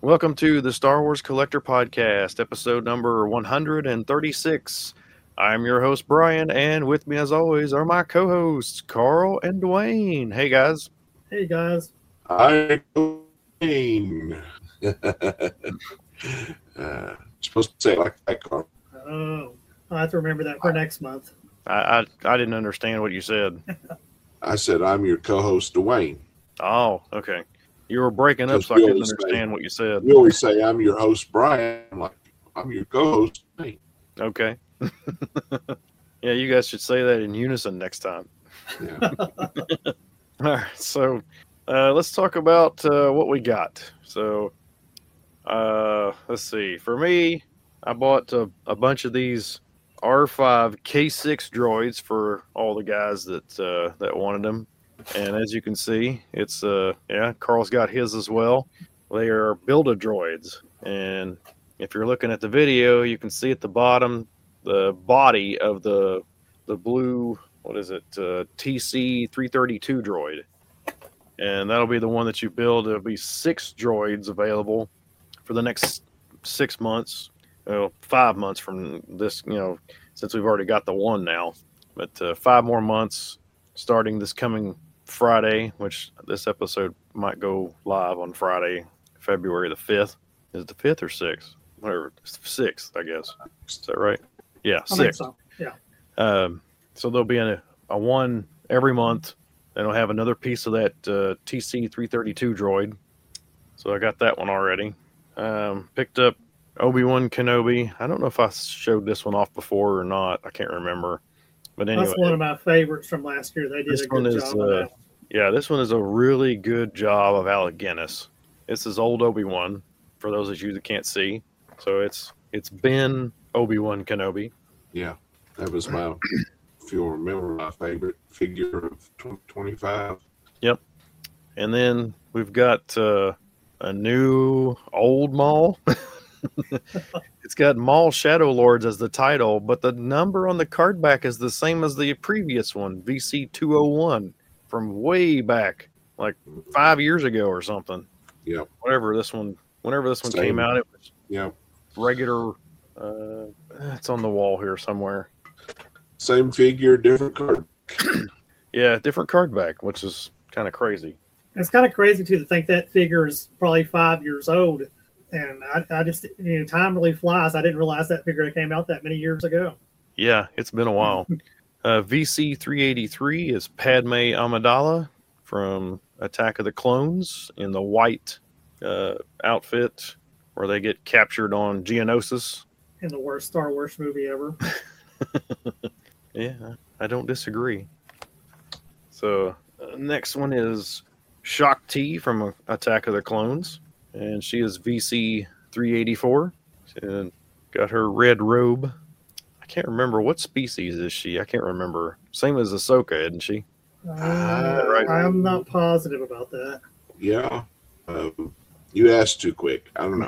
Welcome to the Star Wars Collector Podcast, episode number 136. I'm your host, Brian, and with me, as always, are my co-hosts, Carl and Dwayne. Hey, guys. Hey, guys. I'm Dwayne. Supposed to say it like that, Carl. Oh, I'll have to remember that for next month. I didn't understand what you said. I said I'm your co-host, Dwayne. Oh, okay. You were breaking up, Because so I we couldn't always understand what you said. We always say I'm your host, Brian. I'm your co-host, Dwayne. Okay. Yeah, you guys should say that in unison next time. Yeah. All right, so let's talk about what we got. So let's see. For me, I bought a bunch of these R5 K6 droids for all the guys that wanted them. And as you can see, it's Carl's got his as well. They are Build-A-Droids, and if you're looking at the video, you can see at the bottom the body of the blue, what is it, TC-332 droid, and that'll be the one that you build. There'll be 6 droids available for the next 6 months, 5 months from this, since we've already got the one now, but 5 more months starting this coming Friday, which this episode might go live on Friday, February the 5th. Is it the 5th or 6th? Whatever, it's the 6th, I guess. Is that right? Yeah, 6th. So. Yeah. So there'll be a one every month. Then I'll have another piece of that TC-332 droid. So I got that one already. Picked up Obi-Wan Kenobi. I don't know if I showed this one off before or not. I can't remember. But anyway, that's one of my favorites from last year. They did a good job of that. Yeah, this one is a really good job of Alec Guinness. This is old Obi-Wan, for those of you that can't see. So it's been Obi-Wan Kenobi. Yeah, that was if you'll remember, my favorite figure of 2025. Yep. And then we've got a new old Maul. It's got Maul Shadow Lords as the title, but the number on the card back is the same as the previous one, VC201, from way back, like 5 years ago or something. Yep. Whenever this one came out, it was regular. It's on the wall here somewhere. Same figure, different card. Yeah, different card back, which is kind of crazy. It's kind of crazy too to think that figure is probably 5 years old. And I just, time really flies. I didn't realize that figure came out that many years ago. Yeah, it's been a while. VC-383 is Padme Amidala from Attack of the Clones in the white outfit where they get captured on Geonosis. In the worst Star Wars movie ever. Yeah, I don't disagree. So next one is Shaak Ti from Attack of the Clones. And she is VC-384. She got her red robe. I can't remember. What species is she? I can't remember. Same as Ahsoka, isn't she? Right. I'm not positive about that. Yeah. You asked too quick. I don't know.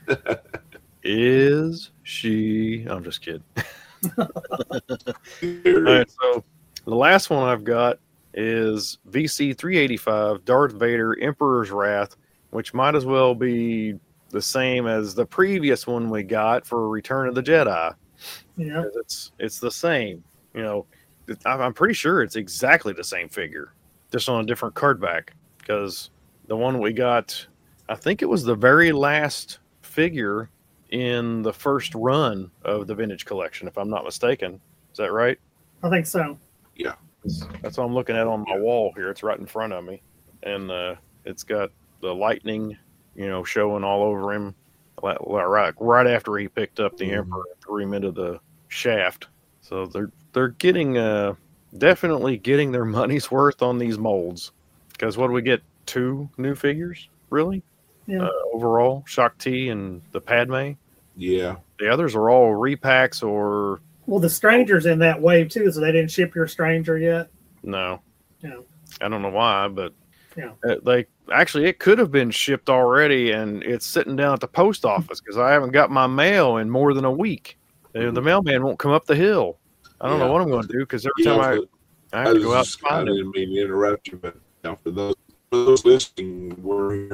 Is she? I'm just kidding. All right, so the last one I've got is VC-385, Darth Vader, Emperor's Wrath, which might as well be the same as the previous one we got for Return of the Jedi. Yeah, it's the same. I'm pretty sure it's exactly the same figure, just on a different card back. Because the one we got, I think it was the very last figure in the first run of the Vintage Collection, if I'm not mistaken. Is that right? I think so. Yeah, that's what I'm looking at on my wall here. It's right in front of me, and it's got the lightning, showing all over him, right after he picked up the Emperor and threw him into the shaft. So they're getting definitely getting their money's worth on these molds. Because what do we get? 2 new figures, really? Yeah. Overall, Shaak Ti and the Padme. Yeah. The others are all repacks or. Well, the Stranger's in that wave too, so they didn't ship your Stranger yet. No. Yeah. I don't know why, but. Yeah. Actually, it could have been shipped already, and it's sitting down at the post office because I haven't got my mail in more than a week. The mailman won't come up the hill. I don't know what I'm going to do because every time I have to go out and find I didn't mean to interrupt you, but for those listening, we're here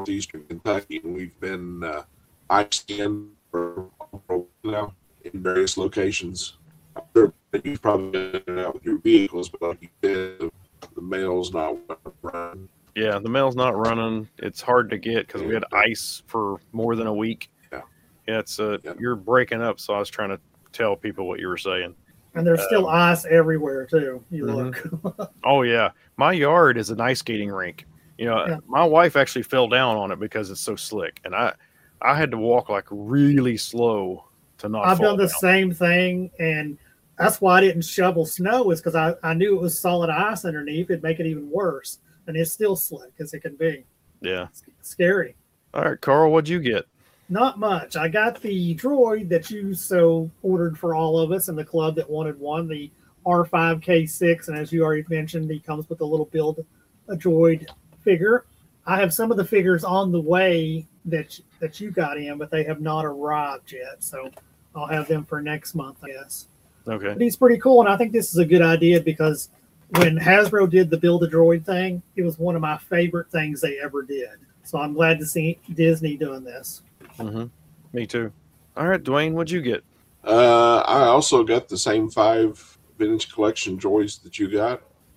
northeastern Kentucky, and we've been iced in for now in various locations. I'm sure that you've probably been in and out with your vehicles, but like you said, the mail's not running. Yeah, the mail's not running. It's hard to get because we had Yeah. ice for more than a week. Yeah. Yeah, it's Yeah. you're breaking up, so I was trying to tell people what you were saying. And there's still ice everywhere too. You Mhm. look. Oh yeah, my yard is an ice skating rink. Yeah. My wife actually fell down on it because it's so slick, and I had to walk like really slow to not. I've fall done the down. same thing, and that's why I didn't shovel snow, is because I knew it was solid ice underneath. It'd make it even worse, and it's still slick as it can be. Yeah. It's scary. All right, Carl, what'd you get? Not much. I got the droid that you ordered for all of us in the club that wanted one, the R5K6, and as you already mentioned, he comes with a little build a droid figure. I have some of the figures on the way that you got in, but they have not arrived yet, so I'll have them for next month, I guess. Okay. But he's pretty cool, and I think this is a good idea because when Hasbro did the Build a Droid thing, it was one of my favorite things they ever did. So I'm glad to see Disney doing this. Mm-hmm. Me too. All right, Dwayne, what'd you get? I also got the same 5 vintage collection droids that you got.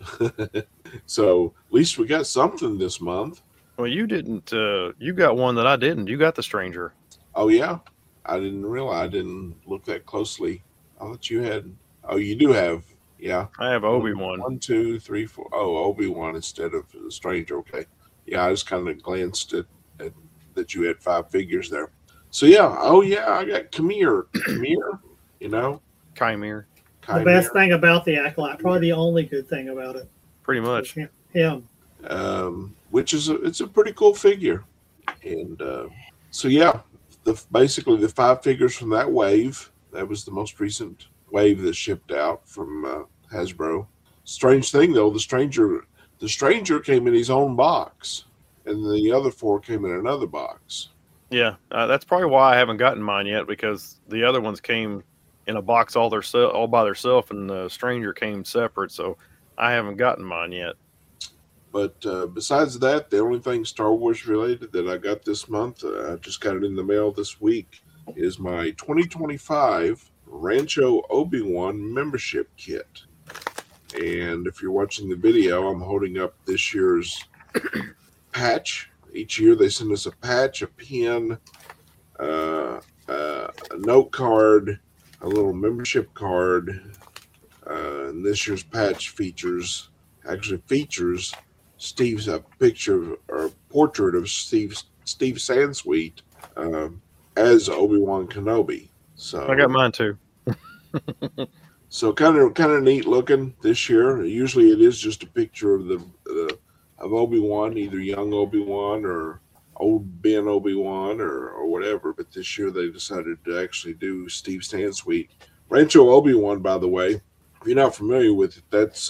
So at least we got something this month. Well, you didn't. You got one that I didn't. You got the Stranger. Oh yeah, I didn't realize. I didn't look that closely. I thought you had. Oh, you do have. Yeah. I have Obi-Wan. 1, 2, 3, 4. Oh, Obi-Wan instead of the Stranger. Okay. Yeah, I just kind of glanced at that you had 5 figures there. So yeah. Oh yeah, I got Chimere. Chimere. You know. Chimere. The best thing about the Acolyte, probably the only good thing about it, Pretty is much. him. Which is it's a pretty cool figure, and so yeah, basically the 5 figures from that wave. That was the most recent wave that shipped out from Hasbro. Strange thing though, the stranger came in his own box, and the other 4 came in another box. Yeah, that's probably why I haven't gotten mine yet, because the other ones came in a box all by themselves, and the Stranger came separate. So I haven't gotten mine yet. But besides that, the only thing Star Wars related that I got this month, I just got it in the mail this week, is my 2025 Rancho Obi-Wan membership kit. And if you're watching the video, I'm holding up this year's patch. Each year they send us a patch, a pin, a note card, a little membership card. And this year's patch features Steve's a picture or a portrait of Steve Sansweet as Obi-Wan Kenobi. So I got mine too. So kind of neat looking this year. Usually it is just a picture of of Obi-Wan, either young Obi-Wan or old Ben Obi-Wan or whatever. But this year they decided to actually do Steve Sansweet. Rancho Obi-Wan, by the way, if you're not familiar with it, that's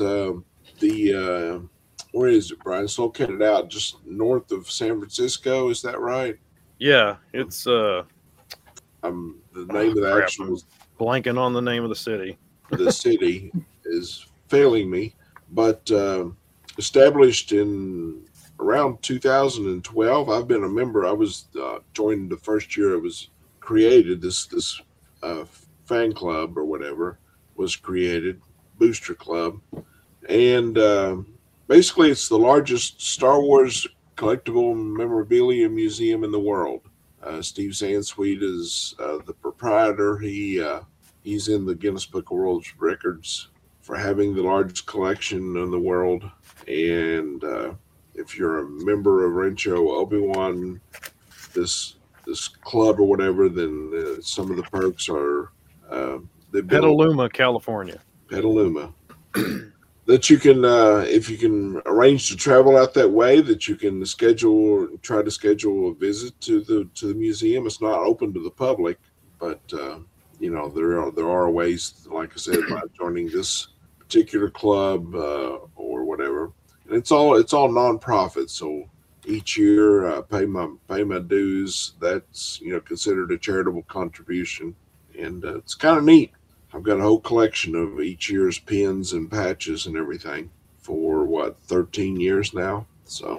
where is it, Brian? It's located out just north of San Francisco. Is that right? Yeah, it's The name of the crap. actual blanking on the name of the city. the city is failing me, but established in around 2012. I've been a member. I was joined the first year it was created. This fan club or whatever was created, booster club, and basically it's the largest Star Wars collectible memorabilia museum in the world. Steve Sansweet is the proprietor. He's in the Guinness Book of World Records for having the largest collection in the world. And if you're a member of Rancho Obi-Wan, this club or whatever, then some of the perks are Petaluma, California. Petaluma. That you can, if you can arrange to travel out that way, that you can try to schedule a visit to the museum. It's not open to the public, but there are ways, like I said, by joining this particular club or whatever. And it's all nonprofit. So each year, pay my dues. That's considered a charitable contribution, and it's kind of neat. I've got a whole collection of each year's pins and patches and everything for 13 years now. So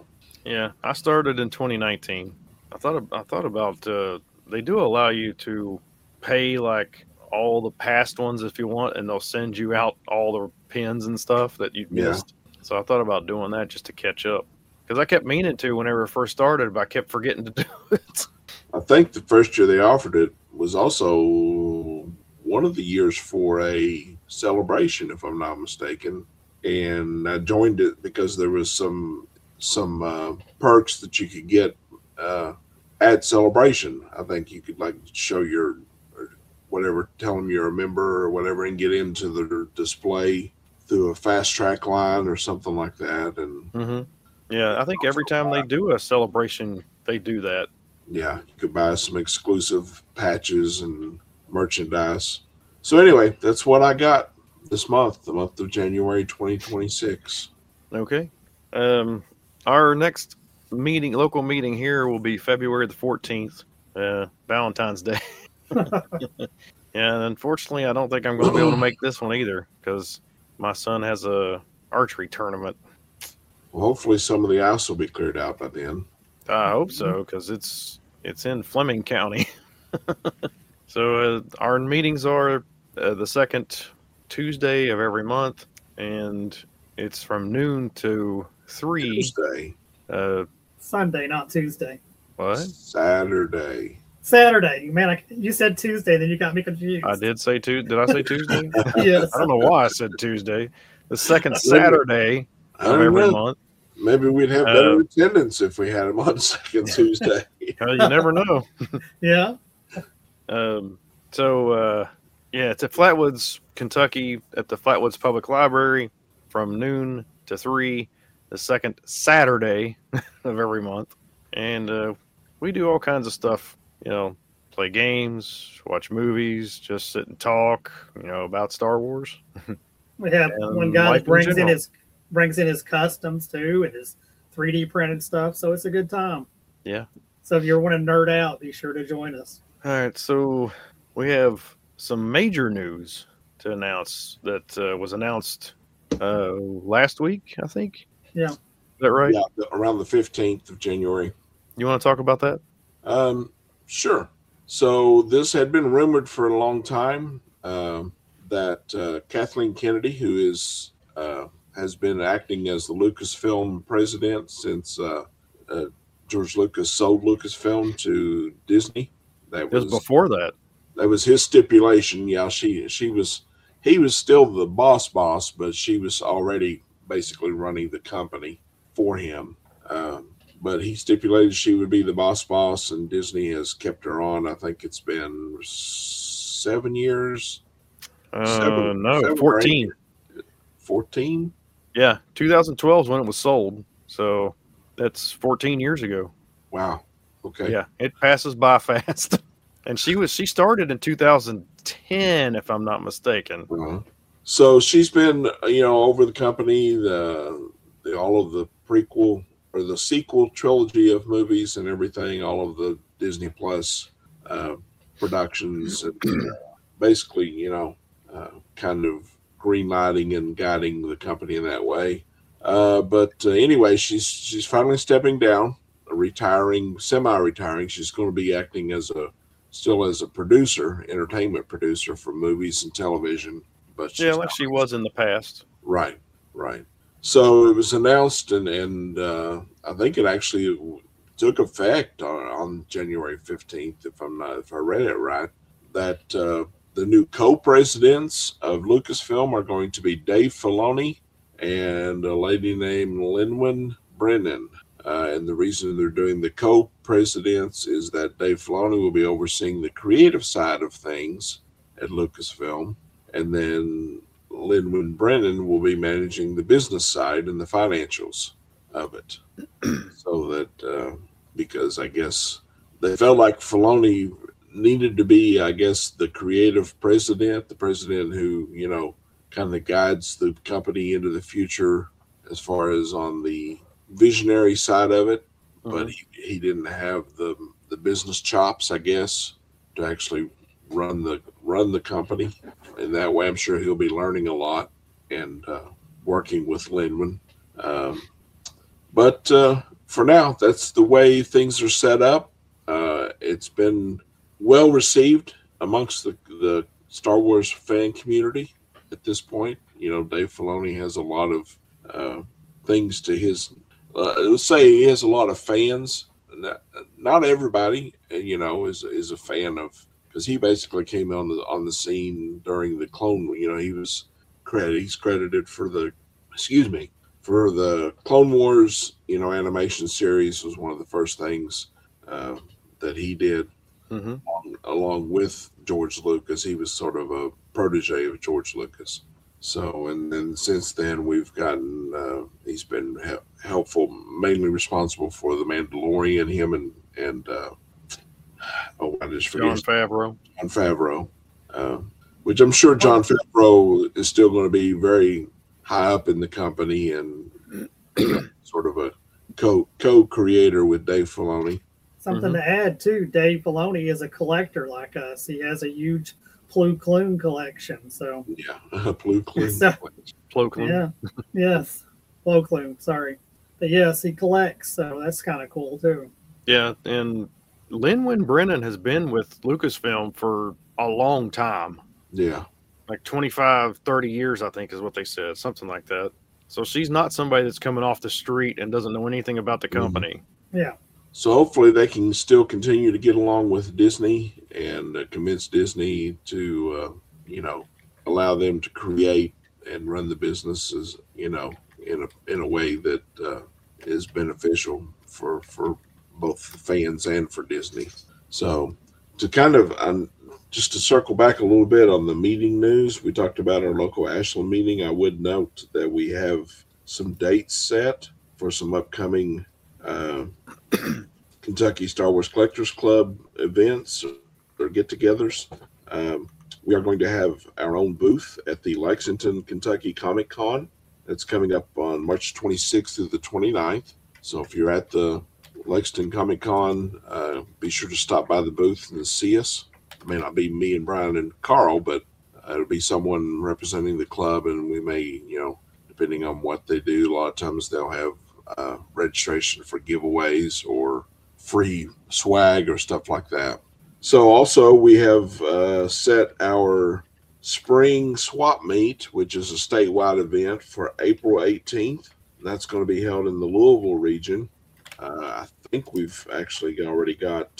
Yeah, I started in 2019. I thought about they do allow you to pay like all the past ones if you want, and they'll send you out all the pins and stuff that you Yeah. missed. So I thought about doing that just to catch up because I kept meaning to whenever it first started, but I kept forgetting to do it. I think the first year they offered it was also one of the years for a celebration, if I'm not mistaken. And I joined it because there was some perks that you could get at celebration. I think you could like show your or whatever, tell them you're a member or whatever, and get into the display through a fast track line or something like that. And Hmm. Yeah, I think every time they do a celebration, they do that. yeah, you could buy some exclusive patches and merchandise. So anyway, that's what I got this month, the month of January 2026. Okay. Our next local meeting here will be February the 14th, Valentine's Day. And unfortunately, I don't think I'm going to be able to make this one either because my son has a archery tournament. Well, hopefully some of the ice will be cleared out by then. I hope so because it's in Fleming County. So our meetings are the second Tuesday of every month, and it's from noon to 3. Tuesday, Sunday, not Tuesday. What? Saturday. Saturday. Man, you said Tuesday, then you got me confused. I did say Tuesday. Did I say Tuesday? Yes. I don't know why I said Tuesday. The second Saturday I of don't every know. month. Maybe we'd have better attendance if we had them on second Tuesday. You never know. Yeah. Yeah, it's at Flatwoods, Kentucky, at the Flatwoods Public Library from noon to 3, the second Saturday of every month. And we do all kinds of stuff, play games, watch movies, just sit and talk, about Star Wars. We have And one guy life that in general. brings in his customs too and his 3D printed stuff, so it's a good time. Yeah. So if you want to nerd out, be sure to join us. All right, so we have some major news to announce that was announced last week, I think. Yeah. Is that right? Yeah, around the 15th of January. You want to talk about that? Sure. So this had been rumored for a long time that Kathleen Kennedy, who is has been acting as the Lucasfilm president since George Lucas sold Lucasfilm to Disney. It was before that. That was his stipulation. Yeah, he was still the boss, but she was already basically running the company for him. But he stipulated she would be the boss, and Disney has kept her on. I think it's been 7 years. No, 14. 14? Yeah, 2012 is when it was sold. So that's 14 years ago. Wow. Okay. Yeah, it passes by fast. And she started in 2010, if I'm not mistaken. Uh-huh. So she's been, over the company, all of the prequel or the sequel trilogy of movies and everything, all of the Disney Plus productions, and basically, kind of greenlighting and guiding the company in that way. But anyway, she's finally stepping down, semi-retiring. She's going to be acting still as a producer, entertainment producer for movies and television. But like she was in the past. Right. So it was announced, and I think it actually took effect on January 15th, if I read it right, that the new co-presidents of Lucasfilm are going to be Dave Filoni and a lady named Lin-Wen Brennan. And the reason they're doing the co-presidents is that Dave Filoni will be overseeing the creative side of things at Lucasfilm, and then Lin-Wen Brennan will be managing the business side and the financials of it. So that because I guess they felt like Filoni needed to be, I guess, the creative president, the president who, kind of guides the company into the future as far as on the visionary side of it, but he didn't have the business chops, I guess, to actually run the company. And that way, I'm sure he'll be learning a lot and working with Lin-Wen. But for now, that's the way things are set up. It's been well received amongst the Star Wars fan community at this point. You know, Dave Filoni has a lot of things to his. Let's say he has a lot of fans. Not everybody, you know, is a fan of, because he basically came on the scene during the Clone. You know, he's credited for the Clone Wars. You know, animation series was one of the first things that he did, along with George Lucas. He was sort of a protege of George Lucas. So, and then since then, we've gotten, he's been helpful, mainly responsible for The Mandalorian, him and I just forget. Jon Favreau, which I'm sure Jon Favreau is still going to be very high up in the company and sort of a co-creator with Dave Filoni. Something to add, too, Dave Filoni is a collector like us. He has a huge Plo Koon collection. So yeah, Plo Koon. Plo Koon. Yeah, yes, Plo Koon. Sorry, but yes, he collects. So that's kind of cool too. Yeah, and Lin-Wen Brennan has been with Lucasfilm for a long time. Yeah, like 25, 30 years, I think is what they said, something like that. So she's not somebody that's coming off the street and doesn't know anything about the company. Yeah. So hopefully they can still continue to get along with Disney and convince Disney to, you know, allow them to create and run the businesses, you know, in a way that is beneficial for both fans and for Disney. So to kind of just to circle back a little bit on the meeting news, we talked about our local Ashland meeting. I would note that we have some dates set for some upcoming Kentucky Star Wars Collectors Club events or get-togethers. We are going to have our own booth at the Lexington, Kentucky Comic Con. That's coming up on March 26th through the 29th. So if you're at the Lexington Comic Con, be sure to stop by the booth and see us. It may not be me and Brian and Carl, but it'll be someone representing the club, and we may, you know, depending on what they do, a lot of times they'll have registration for giveaways or free swag or stuff like that. So also we have set our spring swap meet, which is a statewide event, for April 18th. That's going to be held in the Louisville region. I think we've actually already got,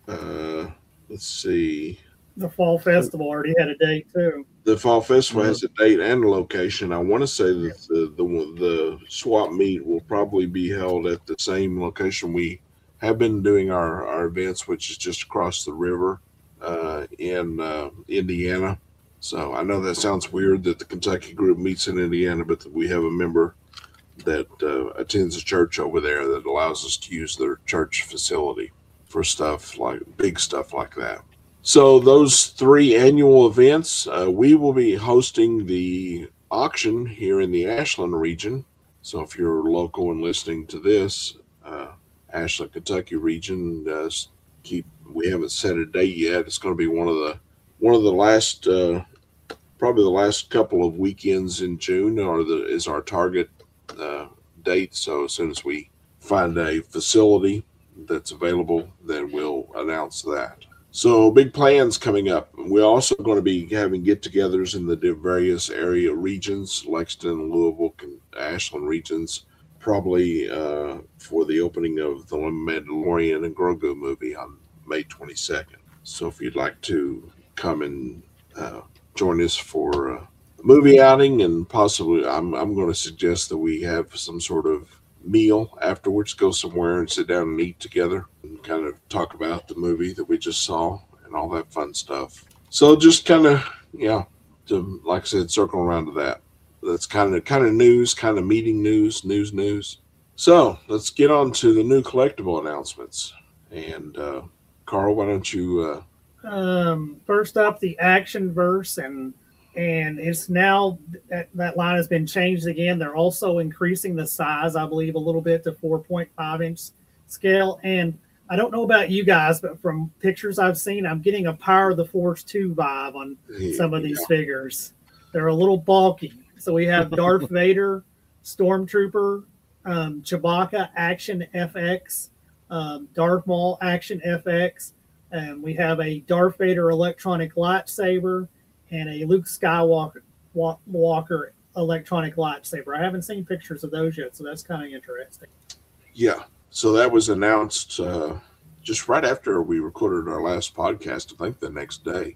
let's see. The Fall Festival already had a date too. The Fall Festival has a date and a location. I want to say that the swap meet will probably be held at the same location we have been doing our events, which is just across the river in Indiana. So I know that sounds weird that the Kentucky group meets in Indiana, but we have a member that attends a church over there that allows us to use their church facility for stuff like big stuff like that. So those three annual events, we will be hosting the auction here in the Ashland region. So if you're local and listening to this, Ashland, Kentucky region, we haven't set a date yet. It's going to be one of the last, probably the last couple of weekends in June is our target date. So as soon as we find a facility that's available, then we'll announce that. So big plans coming up. We're also going to be having get-togethers in the various area regions, Lexington, Louisville, Ashland regions, probably for the opening of the Mandalorian and Grogu movie on May 22nd. So if you'd like to come and join us for a movie outing, and possibly I'm going to suggest that we have some sort of meal afterwards, go somewhere and sit down and eat together and kind of talk about the movie that we just saw and all that fun stuff. So just kind of, to, like I said, circle around to that. That's kind of news, kind of meeting news. So let's get on to the new collectible announcements. And Carl, why don't you? First up, the Action Verse, and it's now that line has been changed again. They're also increasing the size, I believe, a little bit to 4.5 inch scale. And I don't know about you guys, but from pictures I've seen, I'm getting a Power of the Force 2 vibe on some of these figures. They're a little bulky. So we have Darth Vader, Stormtrooper, Chewbacca Action FX, Darth Maul Action FX, and we have a Darth Vader electronic lightsaber and a Luke Skywalker electronic lightsaber. I haven't seen pictures of those yet, so that's kind of interesting. Yeah. So that was announced just right after we recorded our last podcast. I think the next day.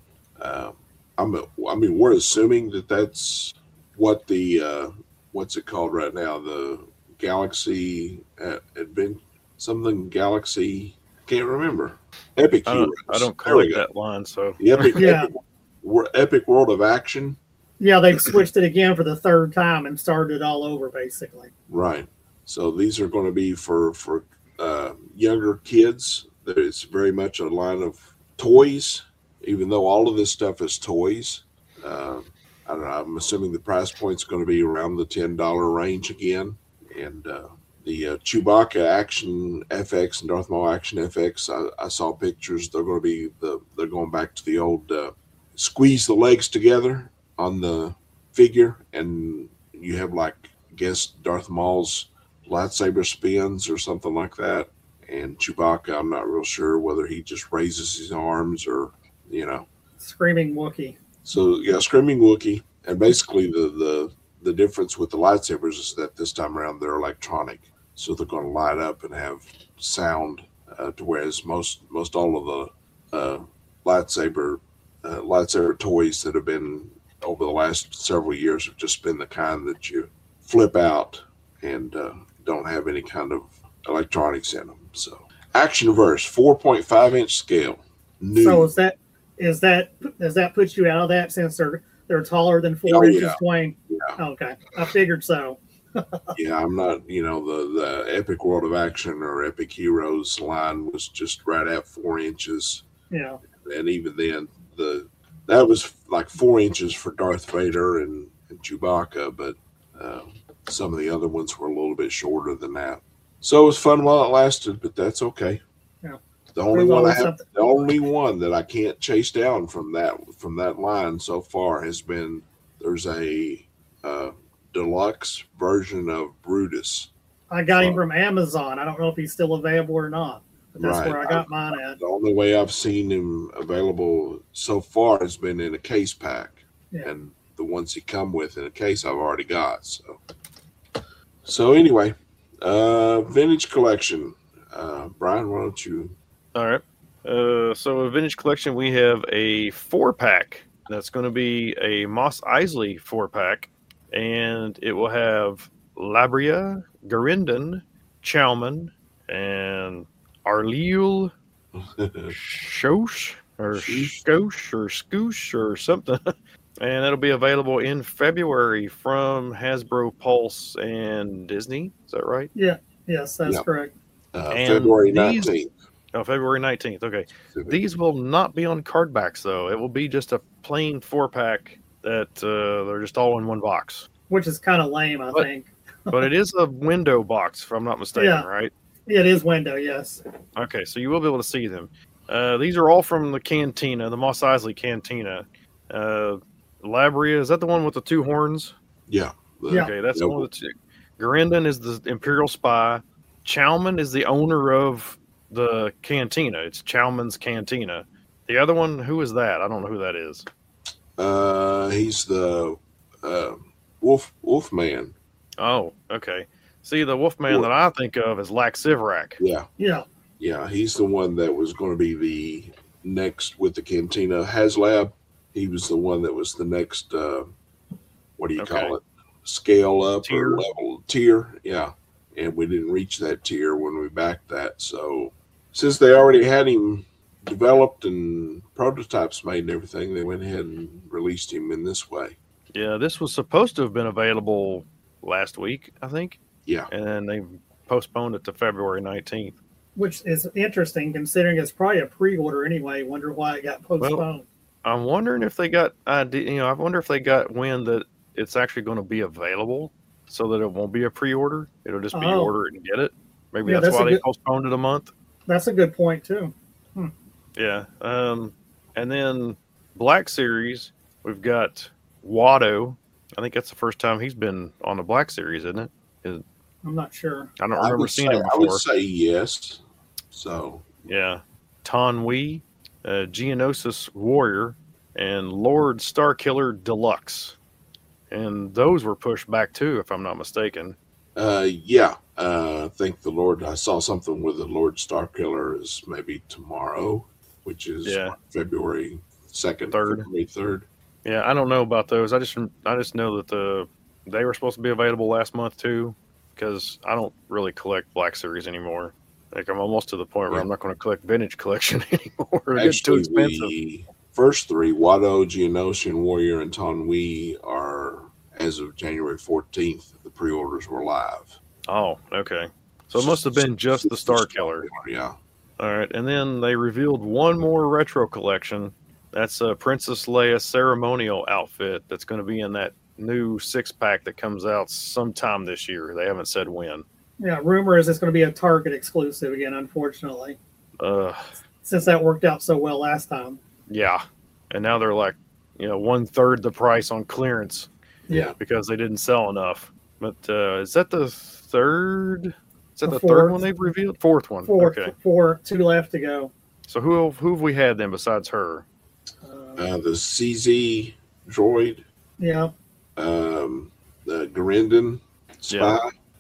We're assuming that that's what the what's it called right now? The Galaxy something Galaxy. Can't remember. Epic Heroes. I don't collect that line, so the Epic World of Action. Yeah, they've switched it again for the third time and started it all over, basically. Right. So these are going to be for younger kids. It's very much a line of toys, even though all of this stuff is toys. I don't know, I'm assuming the price point's going to be around the $10 range again. And the Chewbacca Action FX and Darth Maul Action FX, I saw pictures. They're going to be they're going back to the old squeeze the legs together on the figure, and you have I guess Darth Maul's lightsaber spins or something like that. And Chewbacca, I'm not real sure whether he just raises his arms or, Screaming Wookiee. So, yeah, Screaming Wookiee. And basically the difference with the lightsabers is that this time around they're electronic. So they're going to light up and have sound, to whereas most all of the lightsaber toys that have been over the last several years have just been the kind that you flip out and don't have any kind of electronics in them. So Actionverse 4.5-inch scale. New. So does that put you out of that since they're taller than 4 inches, Dwayne? Yeah. Okay, I figured so. Yeah, I'm not. The Epic World of Action or Epic Heroes line was just right at 4 inches. Yeah, and even then, that was like 4 inches for Darth Vader and Chewbacca, but some of the other ones were a little bit shorter than that. So it was fun while it lasted, but that's okay. Yeah. The only one that I can't chase down from that line so far has been there's a deluxe version of Brutus. I got him from Amazon. I don't know if he's still available or not, but that's Right. where I got mine at. The only way I've seen him available so far has been in a case pack, and the ones he come with in a case I've already got. So anyway, vintage collection. Brian, why don't you? All right. So a vintage collection, we have a 4-pack. That's going to be a Mos Eisley 4-pack, and it will have Labria, Garindon, Chowman, and Arliul, Shosh, or Skosh, or Scoosh, or something. And it'll be available in February from Hasbro Pulse and Disney. Is that right? Yeah. Yes, that's correct. February 19th. Oh, February 19th. Okay. These will not be on card backs, though. It will be just a plain 4-pack that they're just all in one box. Which is kind of lame, I think. But it is a window box, if I'm not mistaken, right? It is window, yes. Okay, so you will be able to see them. These are all from the Cantina, the Mos Eisley Cantina. Labria, is that the one with the 2 horns? Yeah. Okay, that's one of the 2. Garindon is the Imperial Spy. Chowman is the owner of the Cantina. It's Chowman's Cantina. The other one, who is that? I don't know who that is. He's the Wolfman. Oh, okay. See, the Wolfman that I think of is Lax Sivrak. Yeah, he's the one that was going to be the next with the Cantina. HasLab, he was the one that was the next, what do you call it? Scale up or level tier. Yeah. And we didn't reach that tier when we backed that. So since they already had him developed and prototypes made and everything, they went ahead and released him in this way. Yeah, this was supposed to have been available last week, I think. Yeah. And they postponed it to February 19th. Which is interesting considering it's probably a pre-order anyway. Wonder why it got postponed. Well, I'm wondering if they got I wonder if they got wind that it's actually going to be available so that it won't be a pre-order. It'll just be order it and get it. Maybe that's why they postponed it a month. That's a good point too. Yeah. And then Black Series, we've got Watto. I think that's the first time he's been on the Black Series, isn't it? I'm not sure. I don't remember seeing him I would before. say yes. So Yeah. Ton Wee, Geonosis Warrior, and Lord Starkiller Deluxe. And those were pushed back too, if I'm not mistaken. yeah. I think I saw something with the Lord Starkiller is maybe tomorrow, which is Yeah. February 2nd, Third. February 3rd. Yeah, I don't know about those. I just know that they were supposed to be available last month too, because I don't really collect Black Series anymore. Like I'm almost to the point where Yeah. I'm not going to collect vintage collection anymore. It's too Actually, expensive. the first three, Watto, Geonosian Warrior, and Tonwi, are as of January 14th. The pre-orders were live. Oh, okay. So it must have been just the Star Killer. Yeah. All right, and then they revealed one more retro collection. That's a Princess Leia ceremonial outfit that's going to be in that new 6-pack that comes out sometime this year. They haven't said when. Yeah, rumor is it's going to be a Target exclusive again, unfortunately, since that worked out so well last time. Yeah, and now they're like, 1/3 the price on clearance. Yeah. Because they didn't sell enough. But is that the third? Is that the third fourth. one they've revealed? Fourth one. Four, Okay. 2 left to go. So who have we had then besides her? The CZ droid, Yeah. the Garindon spy,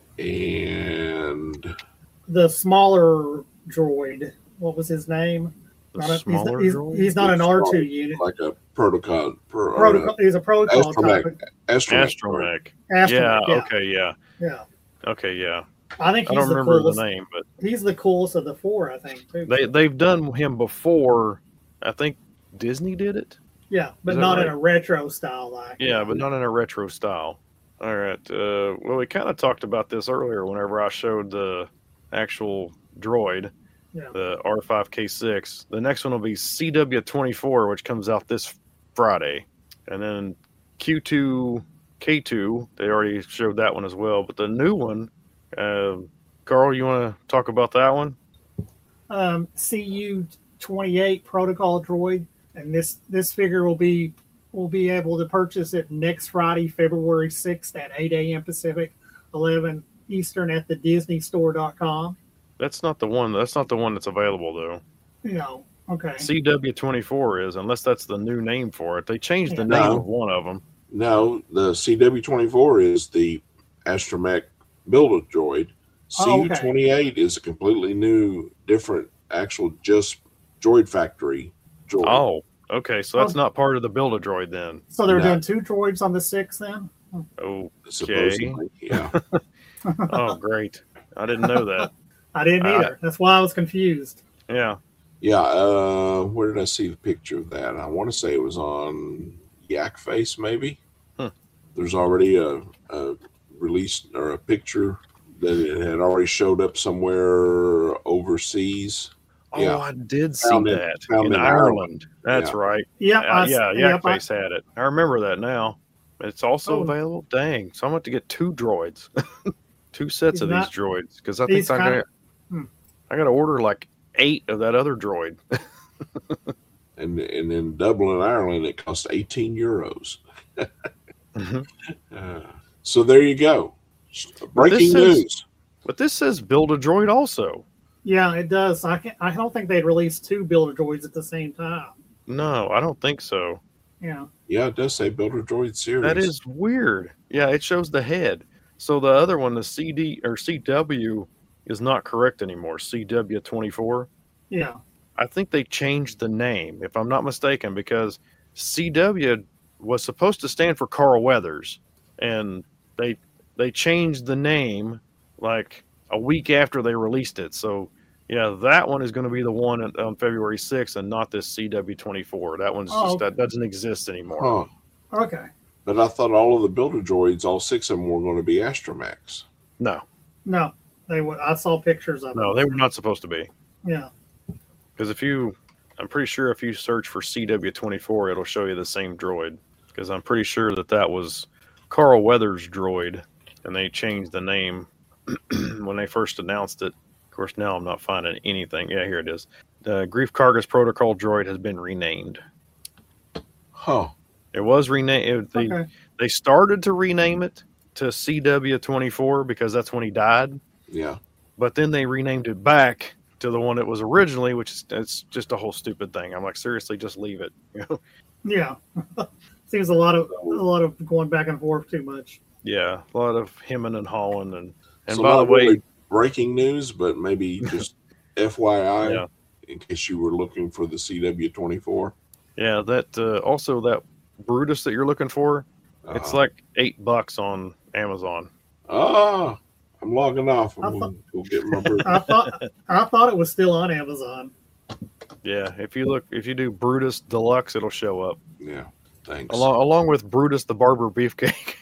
and The smaller droid. What was his name? Smaller he's, droid? he's not an R2 unit. like a protocol. He's a protocol Astromech. type. Astromech. Astromech, Yeah. yeah. Okay. Yeah. Yeah. Okay. Yeah. I think I he's don't the remember coolest. the name, but He's the coolest of the 4, I think. Too. they've done him before. I think Disney did it. Yeah, but Is that not in right? a retro style like. Yeah, but not in a retro style. All right. Well, we kind of talked about this earlier whenever I showed the actual droid, Yeah. the R5K6. The next one will be CW24, which comes out this Friday. And then Q2K2, they already showed that one as well. But the new one, Carl, you want to talk about that one? CU28 protocol droid, and this figure will be able to purchase it next Friday, February 6th at 8 a.m. Pacific, 11 Eastern at the DisneyStore.com. That's not the one. That's not the one that's available though. Okay. CW24 is, unless that's the new name for it. They changed the Yeah. name No. of one of them. No, the CW24 is the Astromech Builder droid. Oh, okay. CU28 is a completely new, different, actual just droid factory droid. Oh, okay. So that's not part of the Build-A-Droid then. So they're No. doing 2 droids on the 6th then? Oh, Supposedly. Yeah. oh, great. I didn't know that. I didn't either. That's why I was confused. Yeah. Yeah. Where did I see the picture of that? I want to say it was on Yak Face, maybe. There's already a release or a picture that it had already showed up somewhere overseas. Oh, Yeah. I did see Found that in in Ireland. That's Yeah. right. Yeah, Yakface had it. I remember that now. It's also Oh. available. Dang. So I'm going to get 2 droids. 2 sets He's of not- these droids. Because I he's think kinda- I got to order like 8 of that other droid. And in Dublin, Ireland, it cost 18 euros. So there you go. Breaking this news. But this says Build-A-Droid also. Yeah, it does. I don't think they'd release 2 Builder droids at the same time. No, I don't think so. Yeah. Yeah, it does say Builder Droid series. That is weird. Yeah, it shows the head. So the other one, the CD or CW, is not correct anymore. CW24. Yeah. I think they changed the name, if I'm not mistaken, because CW was supposed to stand for Carl Weathers, and they changed the name like a week after they released it. So yeah, that one is going to be the one on February 6th, and not this CW24. That one's Oh, just that doesn't exist anymore. Huh. Okay. But I thought all of the Builder Droids, all 6 of them, were going to be Astromechs. No, No, they would. I saw pictures of no, them. they were not supposed to be. Yeah. Because I'm pretty sure if you search for CW24, it'll show you the same droid. Because I'm pretty sure that was Carl Weathers' droid, and they changed the name when they first announced it. Of course, now I'm not finding anything. Yeah, here it is. The Grief Kargas Protocol droid has been renamed. Huh. It was renamed. Okay. They started to rename it, to CW24 because that's when he died. Yeah. But then they renamed it back to the one it was originally, which is it's just a whole stupid thing. I'm like, seriously, just leave it. Yeah. Seems a lot of going back and forth too much. Yeah, a lot of hemming and hawing, and So by the not way, really breaking news, but maybe just FYI, Yeah. in case you were looking for the CW24. yeah, that also that Brutus that you're looking for, it's like $8 on Amazon. I'm logging off. I I'm thought- going to get my bird. I thought it was still on Amazon. Yeah, if you do Brutus Deluxe, it'll show up Yeah, thanks. along with Brutus the Barber Beefcake.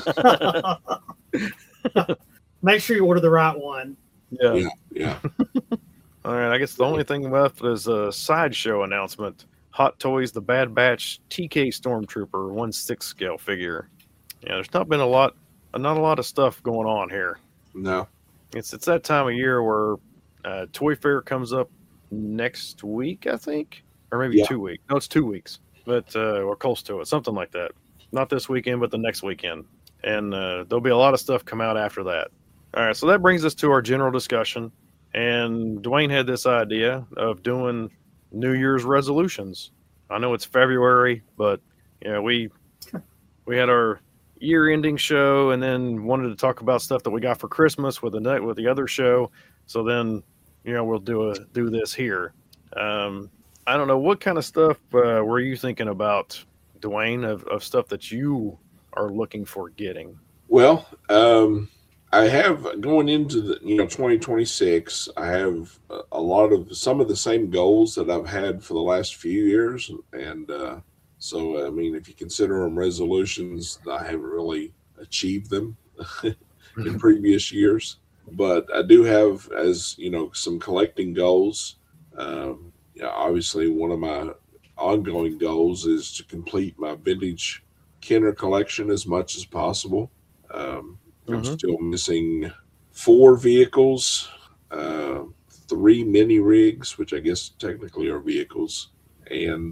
Make sure you order the right one. Yeah. All right, I guess the only thing left is a sideshow announcement. Hot Toys The Bad Batch TK Stormtrooper 1/6 scale figure. Yeah, there's not a lot of stuff going on here. No. It's that time of year where Toy Fair comes up next week, I think, or maybe Yeah. 2 weeks. No, it's 2 weeks, but we're close to it, something like that. Not this weekend, but the next weekend, and there'll be a lot of stuff come out after that. All right, so that brings us to our general discussion, and Dwayne had this idea of doing New Year's resolutions. I know it's February, but we had our year-ending show, and then wanted to talk about stuff that we got for Christmas with the other show. So then, we'll do this here. I don't know what kind of stuff were you thinking about, Dwayne, of stuff that you are looking for getting. Well, I have going into the 2026. I have some of the same goals that I've had for the last few years, and so I mean, if you consider them resolutions, I haven't really achieved them in previous years. But I do have, as some collecting goals. Obviously, one of my ongoing goals is to complete my vintage Kenner collection as much as possible. I'm still missing 4 vehicles, 3 mini rigs, which I guess technically are vehicles, and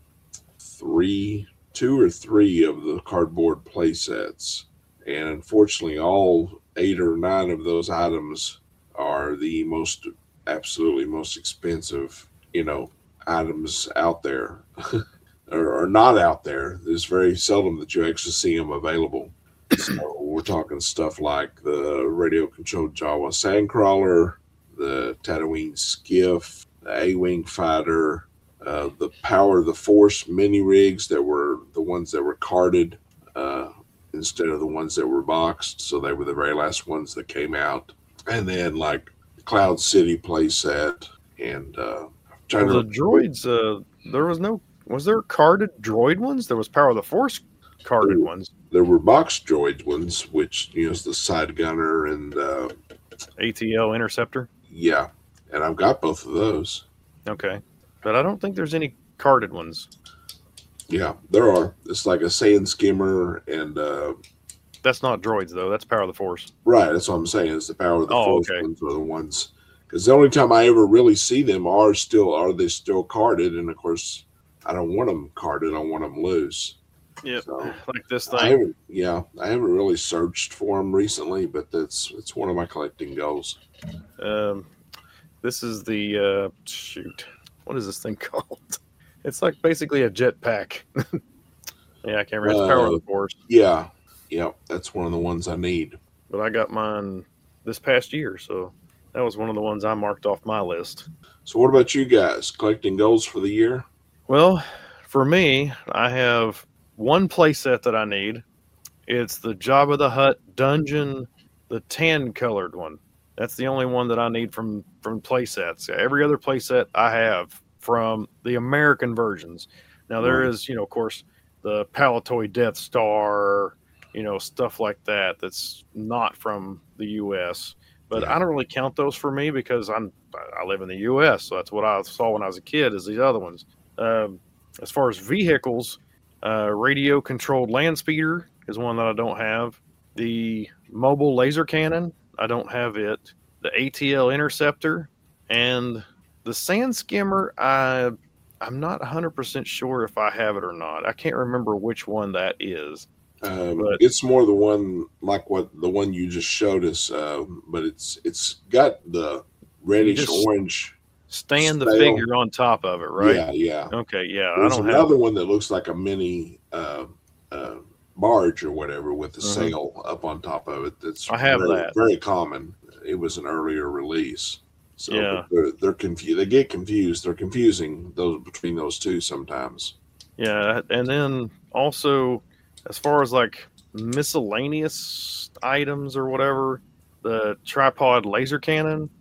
2 or 3 of the cardboard play sets. And unfortunately, all 8 or 9 of those items are the absolutely most expensive, items out there, or not out there. There's very seldom that you actually see them available. So we're talking stuff like the radio-controlled Jawa Sandcrawler, the Tatooine Skiff, the A-Wing Fighter, the Power of the Force mini rigs that were the ones that were carded instead of the ones that were boxed. So they were the very last ones that came out. And then like Cloud City playset and the droids. Was there carded droid ones? There was Power of the Force carded ones. There were box droid ones, which is the side gunner and ATL Interceptor. Yeah, and I've got both of those. Okay, but I don't think there's any carded ones. Yeah, there are. It's like a sand skimmer, and that's not droids though. That's Power of the Force. Right, that's what I'm saying. It's the Power of the Force okay. ones are the ones. Because the only time I ever really see them are they still carded, and of course I don't want them carded. I want them loose. Yeah, so, like this thing. I haven't really searched for them recently, but it's one of my collecting goals. This is the what is this thing called? It's like basically a jetpack. Yeah, I can't remember. It's Power of the Force. Yeah, that's one of the ones I need. But I got mine this past year, so that was one of the ones I marked off my list. So what about you guys? Collecting goals for the year? Well, for me, I have one playset that I need. It's the Jabba the Hutt Dungeon, the tan colored one. That's the only one that I need from playsets. Every other playset I have from the American versions. Now there is, of course, the Palatoy Death Star, stuff like that. That's not from the U.S. But I don't really count those for me because I live in the U.S. So that's what I saw when I was a kid. Is these other ones. As far as vehicles, radio controlled land speeder is one that I don't have. The mobile laser cannon, I don't have it. The ATL Interceptor and the Sand Skimmer, I'm not 100% sure if I have it or not. I can't remember which one that is. But It's more the one like the one you just showed us, but it's got the reddish just orange stand the scale. figure on top of it, right? Yeah, yeah. Okay, yeah. I There's don't have another one that looks like a mini uh, barge or whatever with the Mhm. sail up on top of it. That's I have very, that. very common. It was an earlier release. So Yeah. but they're confused. They get confused. They're confusing those between those two sometimes. Yeah, and then also as far as like miscellaneous items or whatever, the tripod laser cannon,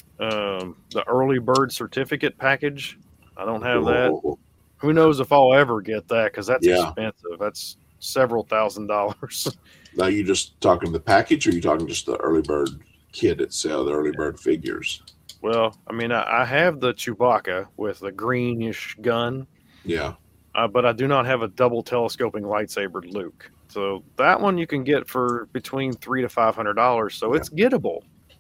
the early bird certificate package. I don't have that. Oh, Who knows if I'll ever get that because that's yeah. expensive. That's several $1,000s. Now you just talking the package, or you talking just the early bird kit itself, the early bird figures? Well, I mean, I have the Chewbacca with the greenish gun, Yeah. but I do not have a double telescoping lightsaber Luke. So that one you can get for between $300 to $500. So it's gettable.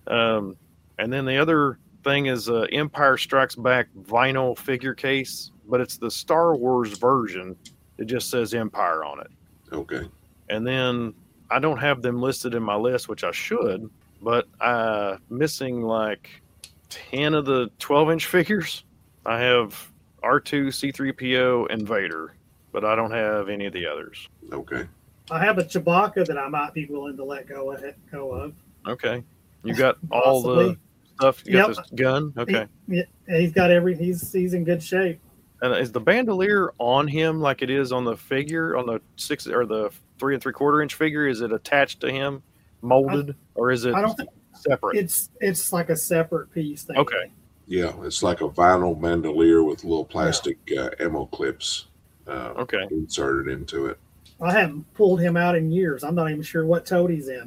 And then the other thing is Empire Strikes Back vinyl figure case, but it's the Star Wars version. It just says Empire on it. Okay. And then I don't have them listed in my list, which I should, but missing like 10 of the 12-inch figures. I have R2, C3PO, and Vader, but I don't have any of the others. Okay. I have a Chewbacca that I might be willing to let go of. Okay. You got all the Possibly. stuff? You got Yep. this gun? Okay. He's got he's in good shape. And is the bandolier on him like it is on the figure, on the 6 or the 3 3/4 inch figure? Is it attached to him, molded, or is it I don't think separate? it's like a separate piece thing. Okay. Yeah, it's like a vinyl bandolier with little plastic ammo clips Okay. inserted into it. I haven't pulled him out in years. I'm not even sure what tote he's in.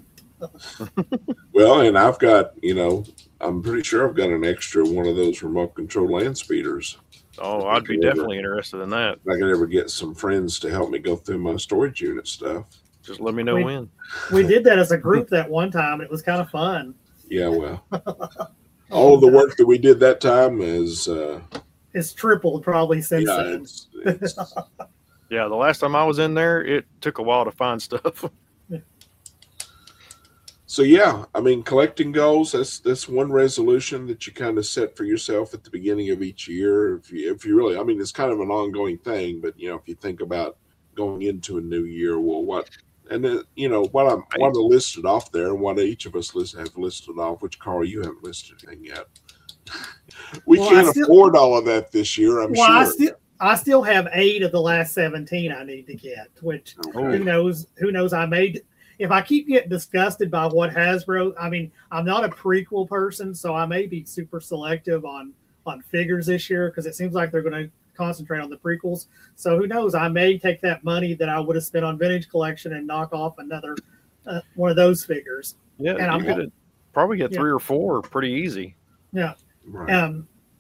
Well, and I've got, I'm pretty sure I've got an extra one of those remote control land speeders. Oh, I'd be definitely interested in that. If I could ever get some friends to help me go through my storage unit stuff. Just let me know when. We did that as a group that one time. It was kind of fun. Yeah, well, all the work that we did that time is, It's tripled probably since yeah, then. it's Yeah, the last time I was in there, it took a while to find stuff. so yeah. I mean, collecting goals. That's one resolution that you kind of set for yourself at the beginning of each year. If you really, I mean, it's kind of an ongoing thing. But if you think about going into a new year, well, what, and then what I listed off there, and what each of us have listed off. Which, Carl, you haven't listed anything yet. We can't afford all of that this year. I'm sure. I still have 8 of the last 17 I need to get, which who knows? I may, if I keep getting disgusted by what Hasbro, I mean, I'm not a prequel person, so I may be super selective on figures this year because it seems like they're going to concentrate on the prequels. So who knows? I may take that money that I would have spent on Vintage Collection and knock off another one of those figures. Yeah, and you could probably get 3 or 4 pretty easy. Yeah. Right.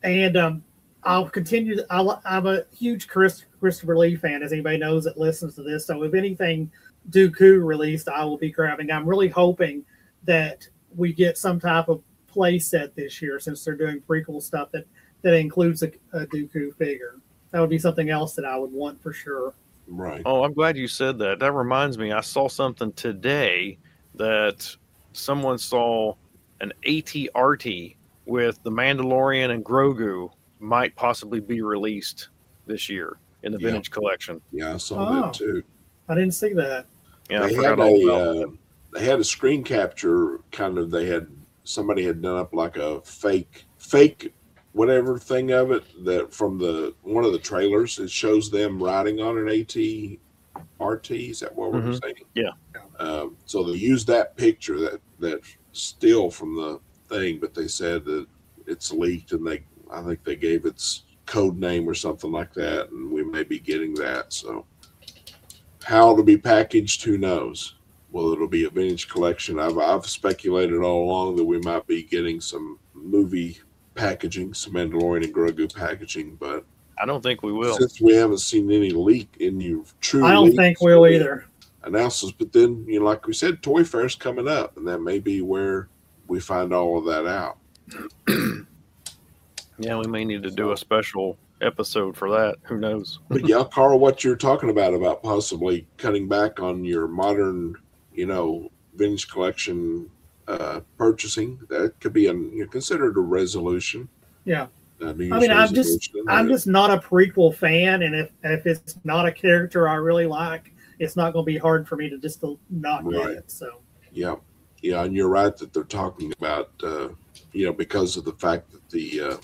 I'll continue. I'm a huge Christopher Lee fan, as anybody knows that listens to this. So if anything Dooku released, I will be grabbing. I'm really hoping that we get some type of play set this year, since they're doing prequel stuff that includes a Dooku figure. That would be something else that I would want for sure. Right. Oh, I'm glad you said that. That reminds me, I saw something today that someone saw an AT-RT with the Mandalorian and Grogu might possibly be released this year in the Vintage Collection. Yeah, I saw that too. I didn't see that. Yeah, I forgot all about that. They had a screen capture kind of. Somebody had done up like a fake whatever thing of it that from one of the trailers. It shows them riding on an AT-RT. Is that what we're saying? Yeah. So they used that picture, that still from the thing, but they said that it's leaked, and I think they gave its code name or something like that, and we may be getting that. So how it'll be packaged, who knows? Well, it'll be a Vintage Collection. I've speculated all along that we might be getting some movie packaging, some Mandalorian and Grogu packaging, but I don't think we will. Since we haven't seen any true I don't think we'll either. Announcements, but then, like we said, Toy Fair's coming up, and that may be where we find all of that out. Yeah, we may need to do a special episode for that. Who knows? But yeah, Carl, what you're talking about possibly cutting back on your modern, vintage collection purchasing, that could be considered a resolution. Yeah. New I Year's mean, resolution. I'm just not a prequel fan, and if it's not a character I really like, it's not going to be hard for me to just not get it. So yeah, and you're right that they're talking about because of the fact that the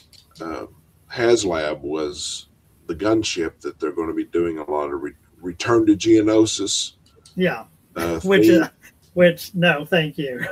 HasLab was the gunship, that they're going to be doing a lot of return to Geonosis. Yeah, theme. which no, thank you.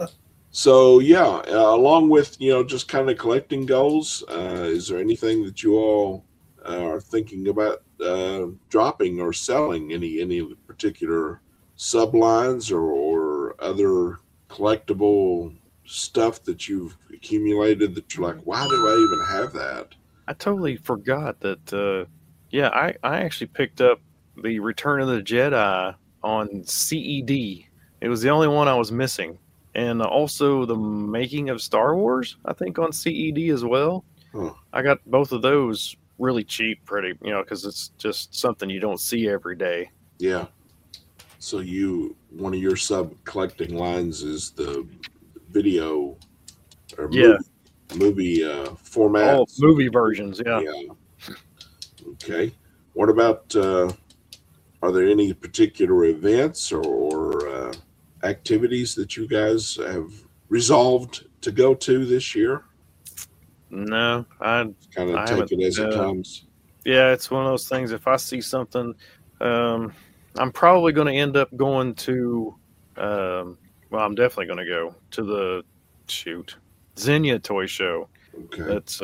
So yeah, along with just kind of collecting goals, is there anything that you all are thinking about dropping or selling? Any particular sublines or other collectible stuff that you've accumulated that you're like, why do I even have that? I totally forgot that. I actually picked up the Return of the Jedi on CED. It was the only one I was missing. And also the Making of Star Wars, I think, on CED as well. Huh. I got both of those really cheap, because it's just something you don't see every day. Yeah. So one of your sub collecting lines is the video or movie format. All movie versions, yeah. Okay. What about, are there any particular events or activities that you guys have resolved to go to this year? No, I kind of take it as it comes. Yeah, it's one of those things. If I see something, I'm probably going to end up going to. I'm definitely going to go to the Xenia Toy Show. Okay. That's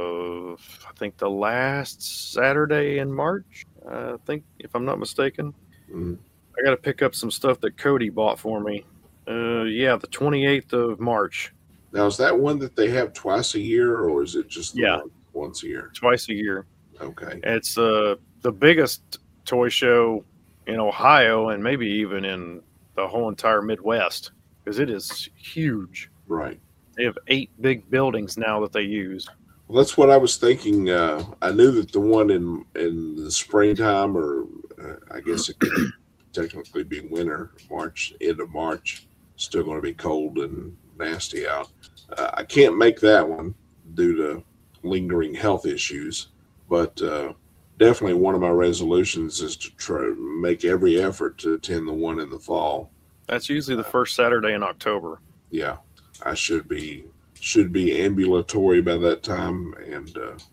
I think the last Saturday in March. I think, if I'm not mistaken. Mm-hmm. I got to pick up some stuff that Cody bought for me. The 28th of March. Now, is that one that they have twice a year, or is it just once a year? Twice a year. Okay. It's the biggest toy show in Ohio and maybe even in the whole entire Midwest, because it is huge. Right. They have 8 big buildings now that they use. Well, that's what I was thinking. I knew that the one in the springtime, or I guess it could technically be winter, end of March, still going to be cold and nasty out. I can't make that one due to lingering health issues, but definitely one of my resolutions is to try to make every effort to attend the one in the fall. That's usually the first Saturday in October. Yeah, I should be ambulatory by that time, and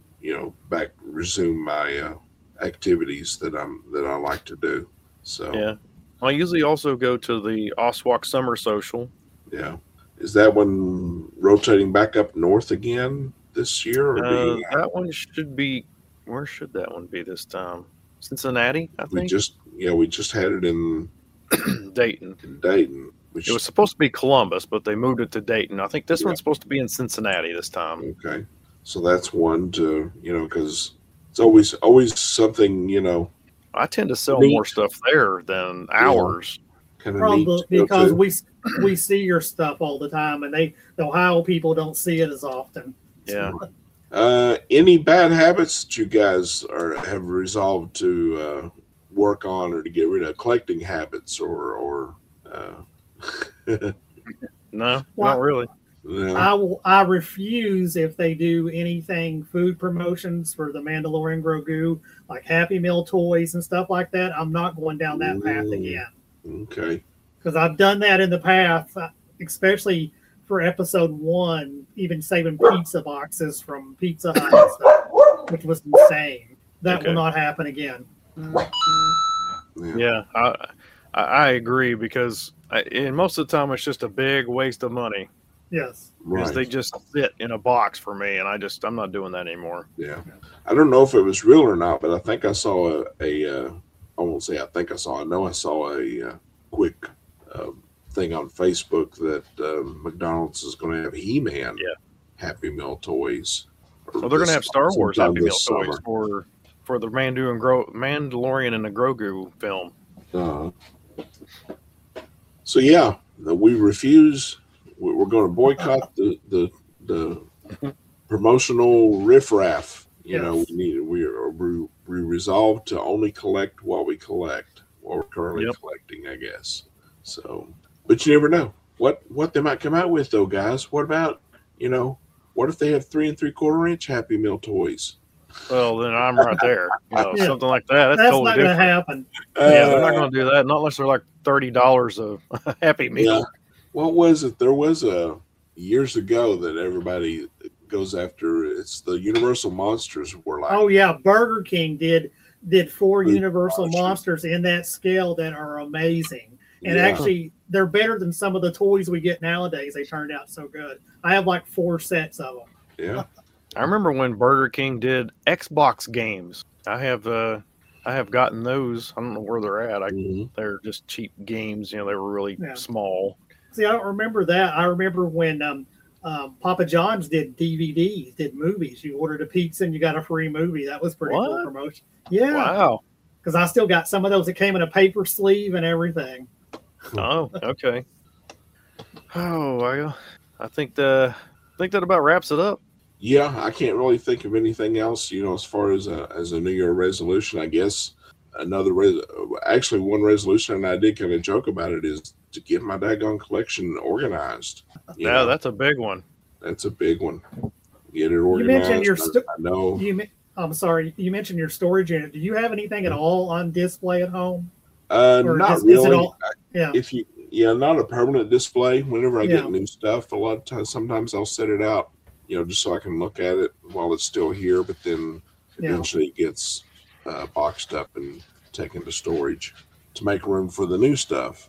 resume my activities that I like to do. So yeah, I usually also go to the Oswalk Summer Social. Yeah, is that one rotating back up north again this year? Or that one should be. Where should that one be this time? Cincinnati, I think. We just had it in Dayton. Which, it was supposed to be Columbus, but they moved it to Dayton. I think this one's supposed to be in Cincinnati this time. Okay, so that's one to because it's always something. I tend to sell more stuff there than ours. Probably because we see your stuff all the time, and the Ohio people don't see it as often. Yeah. Any bad habits that you guys have resolved to work on, or to get rid of, collecting habits, or No, not really. No. I refuse if they do anything food promotions for the Mandalorian Grogu, like Happy Meal toys and stuff like that. I'm not going down that path again. Okay. Because I've done that in the past, especially for episode 1, even saving pizza boxes from Pizza Hut and stuff, which was insane. That will not happen again. Yeah, I agree, because most of the time it's just a big waste of money. Yes. Because they just sit in a box for me, and I'm not doing that anymore. Yeah. I don't know if it was real or not, but I think I saw I won't say I think I saw, I know I saw a quick thing on Facebook that McDonald's is going to have He-Man Happy Meal toys. Well, they're going to have Star Wars Happy Meal toys for the Mandalorian and the Grogu film. So yeah, we refuse. We're going to boycott the promotional riffraff You know, we resolved to only collect what we collect, what we're currently collecting, I guess. So, but you never know what they might come out with, though, guys. What about, you know, what if they have 3 3/4-inch Happy Meal toys? Well, then I'm right there. You know, something like that. That's totally not different. going to happen. Yeah, they're not going to do that, not unless they're like $30 a Happy Meal. Yeah. What was it? There was years ago that everybody goes after. It's the Universal Monsters were like. Oh yeah, Burger King did 4 Universal Monsters in that scale that are amazing. And actually, they're better than some of the toys we get nowadays. They turned out so good. I have like 4 sets of them. Yeah. I remember when Burger King did Xbox games. I have gotten those. I don't know where they're at. They're just cheap games. You know, they were really small. See, I don't remember that. I remember when Papa John's did DVDs, did movies. You ordered a pizza and you got a free movie. That was pretty cool promotion. Yeah. Wow. Because I still got some of those that came in a paper sleeve and everything. Oh, okay. Oh, well, I think that about wraps it up. Yeah, I can't really think of anything else, you know, as far as a New Year resolution. I guess actually one resolution, and I did kind of joke about it, is to get my daggone collection organized. Yeah, that's a big one. That's a big one. Get it organized. You mentioned your I know. I'm sorry. You mentioned your storage unit. Do you have anything at all on display at home? Not really. Yeah. Not a permanent display. Whenever I get new stuff, a lot of times, sometimes I'll set it out, you know, just so I can look at it while it's still here. But then eventually it gets boxed up and taken to storage to make room for the new stuff.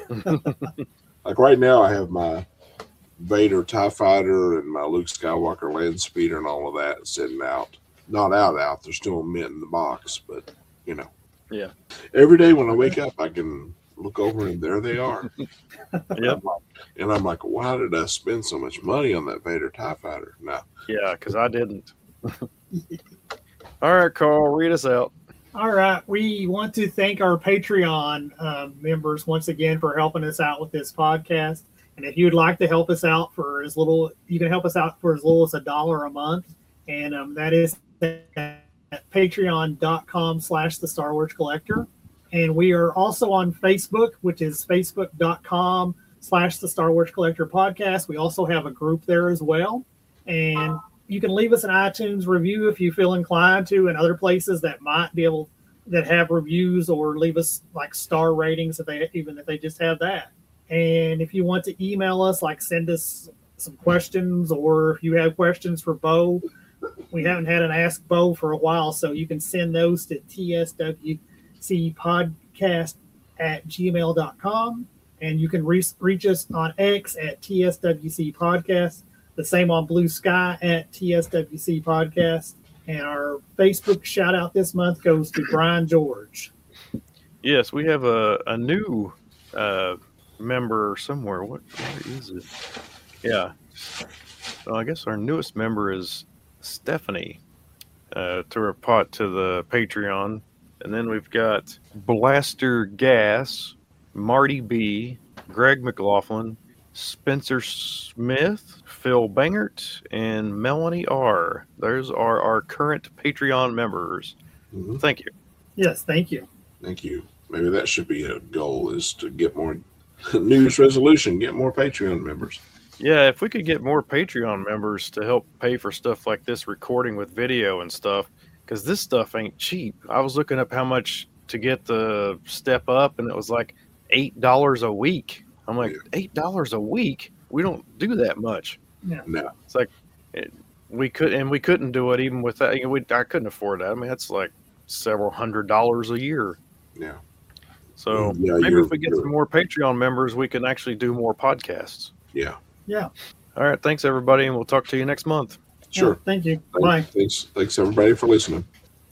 Like right now, I have my Vader TIE Fighter and my Luke Skywalker Land Speeder and all of that sitting out. Not out. They're still mint in the box, but, you know. Yeah. Every day when I wake up, I can look over and there they are. Yep. And I'm like, why did I spend so much money on that Vader TIE Fighter? No. Yeah, because I didn't. All right, Carl, read us out. All right. We want to thank our Patreon members once again for helping us out with this podcast. And if you'd like to help us out for as little, you can help us out for as little as $1 a month. And that is at patreon.com/the Star Wars Collector. And we are also on Facebook, which is facebook.com/the Star Wars Collector podcast. We also have a group there as well. And you can leave us an iTunes review if you feel inclined to, and other places that might be able that have reviews, or leave us like star ratings if they just have that. And if you want to email us, like send us some questions, or if you have questions for Bo, we haven't had an Ask Bo for a while, so you can send those to tswcpodcast@gmail.com. And you can reach us on X at TSWC Podcast, the same on Blue Sky at TSWC Podcast. And our Facebook shout out this month goes to Brian George. Yes, we have a new member somewhere. Where is it? Yeah. So I guess our newest member is Stephanie to report to the Patreon. And then we've got Blaster Gas, Marty B, Greg McLaughlin, Spencer Smith, Phil Bangert, and Melanie R. Those are our current Patreon members. Mm-hmm. Thank you. Yes, thank you. Thank you. Maybe that should be a goal, is to get more news resolution, get more Patreon members. Yeah, if we could get more Patreon members to help pay for stuff like this, recording with video and stuff, because this stuff ain't cheap. I was looking up how much to get the step up, and it was like $8 a week. I'm like, $8 a week? We don't do that much. Yeah. No. It's like we couldn't do it even with that. You know, I couldn't afford that. I mean, that's like several $100s a year. Yeah. So maybe if we get some more Patreon members, we can actually do more podcasts. Yeah. Yeah. All right. Thanks, everybody, and we'll talk to you next month. Sure. Yeah, thank you. Bye. Thanks, everybody, for listening.